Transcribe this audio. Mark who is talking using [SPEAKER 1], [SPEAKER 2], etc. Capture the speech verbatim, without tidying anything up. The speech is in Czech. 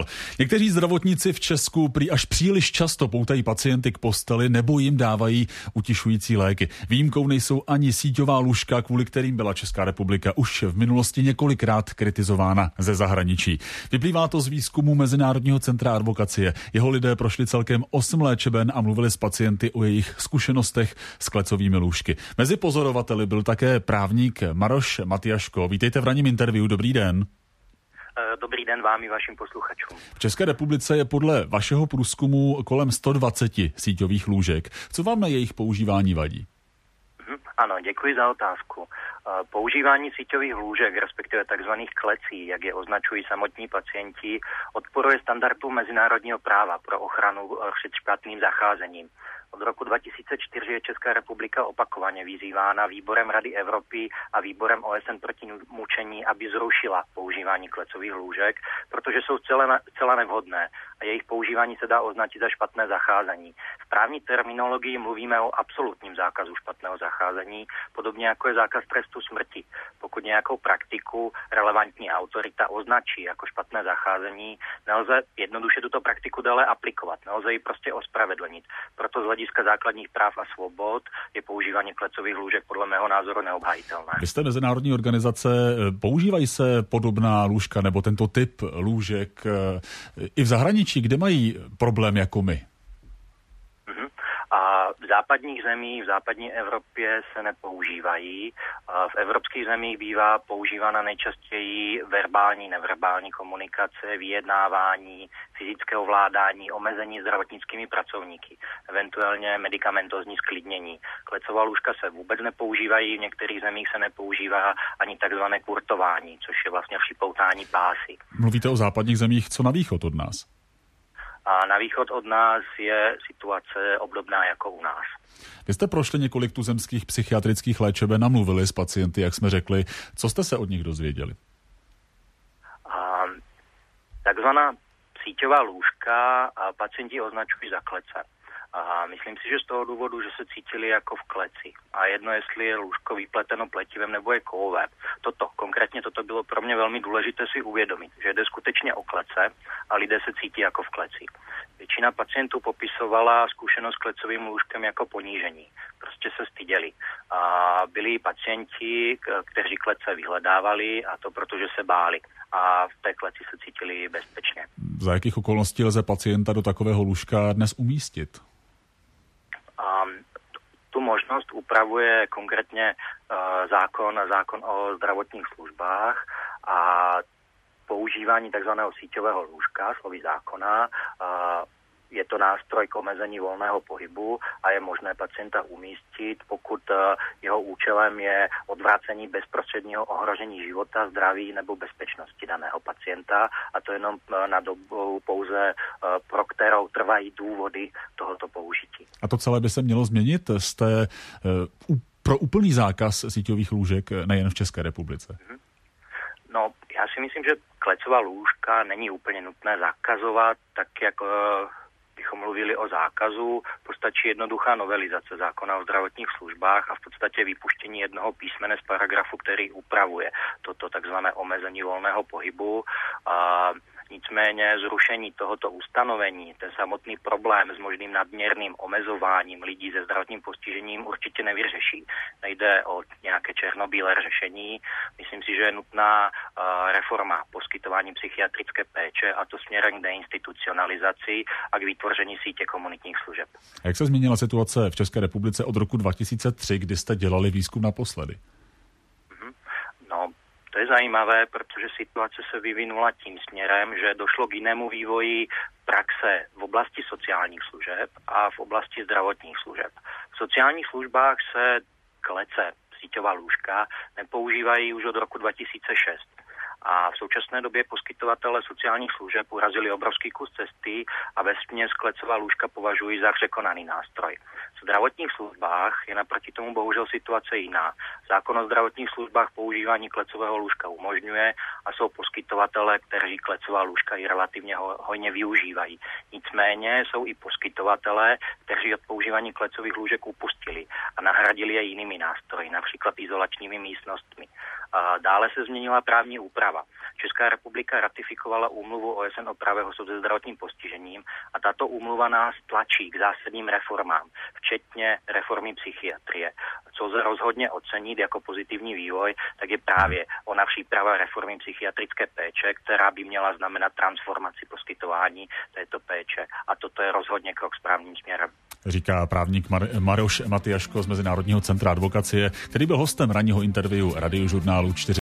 [SPEAKER 1] dál. Někteří zdravotníci v Česku prý až příliš často poutají pacienty k posteli nebo jim dávají utišující léky. Výjimkou nejsou ani síťová lůžka, kvůli kterým byla Česká republika už v minulosti několikrát kritizována ze zahraničí. Vyplývá to z výzkumu Mezinárodního centra advokacie. Jeho lidé prošli celkem osm léčeben a mluvili s pacienty o jejich zkušenostech s klecovými lůžky. Mezi pozorovateli byl také právník Maroš Matyáško. Vítejte v ranním interview. Dobrý den.
[SPEAKER 2] Dobrý den vám i vašim posluchačům.
[SPEAKER 1] V České republice je podle vašeho průzkumu kolem sto dvacet síťových lůžek. Co vám na jejich používání vadí?
[SPEAKER 2] Ano, děkuji za otázku. Používání síťových lůžek, respektive takzvaných klecí, jak je označují samotní pacienti, odporuje standardům mezinárodního práva pro ochranu před špatným zacházením. Od roku dva tisíce čtyři je Česká republika opakovaně vyzývána Výborem Rady Evropy a Výborem O S N proti mučení, aby zrušila používání klecových lůžek, protože jsou zcela, zcela nevhodné a jejich používání se dá označit za špatné zacházení. V právní terminologii mluvíme o absolutním zákazu špatného zacházení, podobně jako je zákaz trestu smrti. Pokud nějakou praktiku relevantní autorita označí jako špatné zacházení, nelze jednoduše tuto praktiku dále aplikovat, nelze ji prostě ospravedlnit. Proto z hlediska základních práv a svobod je používání klecových lůžek podle mého názoru neobhajitelné.
[SPEAKER 1] Vy jste mezinárodní organizace, používají se podobná lůžka nebo tento typ lůžek i v zahraničí, kde mají problém jako my?
[SPEAKER 2] A v západních zemích, v západní Evropě se nepoužívají. A v evropských zemích bývá používána nejčastěji verbální, neverbální komunikace, vyjednávání, fyzické ovládání, omezení zdravotnickými pracovníky, eventuálně medikamentozní sklidnění. Klecová lůžka se vůbec nepoužívají, v některých zemích se nepoužívá ani takzvané kurtování, což je vlastně připoutání pásy.
[SPEAKER 1] Mluvíte o západních zemích, co na východ od nás?
[SPEAKER 2] A na východ od nás je situace obdobná jako u nás.
[SPEAKER 1] Vy jste prošli několik tuzemských psychiatrických léčeben a mluvili s pacienty, jak jsme řekli. Co jste se od nich dozvěděli?
[SPEAKER 2] A, takzvaná síťová lůžka a pacienti označují za klece. A myslím si, že z toho důvodu, že se cítili jako v kleci. A jedno, jestli je lůžko vypleteno pletivem nebo je kovové. Toto, konkrétně toto bylo pro mě velmi důležité si uvědomit, že jde skutečně o klece a lidé se cítí jako v kleci. Většina pacientů popisovala zkušenost s klecovým lůžkem jako ponížení. Prostě se styděli. A byli pacienti, kteří klece vyhledávali, a to protože se báli. A v té kleci se cítili bezpečně.
[SPEAKER 1] Za jakých okolností lze pacienta do takového lůžka dnes umístit?
[SPEAKER 2] A tu možnost upravuje konkrétně uh, zákon, zákon o zdravotních službách a používání takzvaného síťového lůžka, slovy zákona. Uh, je to nástroj k omezení volného pohybu a je možné pacienta umístit, pokud uh, jeho účelem je odvrácení bezprostředního ohrožení života, zdraví nebo bezpečnosti daného pacienta, a to jenom uh, na dobu pouze, uh, pro kterou trvají důvody tohoto použití.
[SPEAKER 1] A to celé by se mělo změnit? Jste uh, pro úplný zákaz síťových lůžek nejen v České republice?
[SPEAKER 2] Mm-hmm. No, já si myslím, že klecová lůžka není úplně nutné zakazovat, tak jak uh, bychom mluvili o zákazu, postačí jednoduchá novelizace zákona o zdravotních službách a v podstatě vypuštění jednoho písmene z paragrafu, který upravuje toto takzvané omezení volného pohybu. A nicméně zrušení tohoto ustanovení, ten samotný problém s možným nadměrným omezováním lidí se zdravotním postižením určitě nevyřeší. Nejde o nějaké černobílé řešení. Myslím si, že je nutná uh, reforma poskytování psychiatrické péče, a to směrem k deinstitucionalizaci a k vytvoření sítě komunitních služeb.
[SPEAKER 1] Jak se změnila situace v České republice od roku dva tisíce tři, kdy jste dělali výzkum naposledy?
[SPEAKER 2] Mm-hmm. No, to je zajímavé, protože situace se vyvinula tím směrem, že došlo k jinému vývoji praxe v oblasti sociálních služeb a v oblasti zdravotních služeb. V sociálních službách se klece, síťová lůžka, nepoužívají už od roku dva tisíce šest. A v současné době poskytovatelé sociálních služeb urazili obrovský kus cesty a vesměs klecová lůžka považují za překonaný nástroj. V zdravotních službách je naproti tomu bohužel situace jiná. Zákon o zdravotních službách používání klecového lůžka umožňuje a jsou poskytovatelé, kteří klecová lůžka i relativně hojně využívají. Nicméně jsou i poskytovatelé, kteří od používání klecových lůžek upustili a nahradili je jinými nástroji, například izolačními místnostmi. Dále se změnila právní úprava. Česká republika ratifikovala úmluvu O S N o právech osob se zdravotním postižením a tato úmluva nás tlačí k zásadním reformám, včetně reformy psychiatrie. Co lze rozhodně ocenit jako pozitivní vývoj, tak je právě ona příprava reformy psychiatrické péče, která by měla znamenat transformaci poskytování této péče. A toto je rozhodně krok správným směrem.
[SPEAKER 1] Říká právník Mar- Maroš Matyáško z Mezinárodního centra advokacie, který byl hostem ranního interview Radiožurnálu čtyři.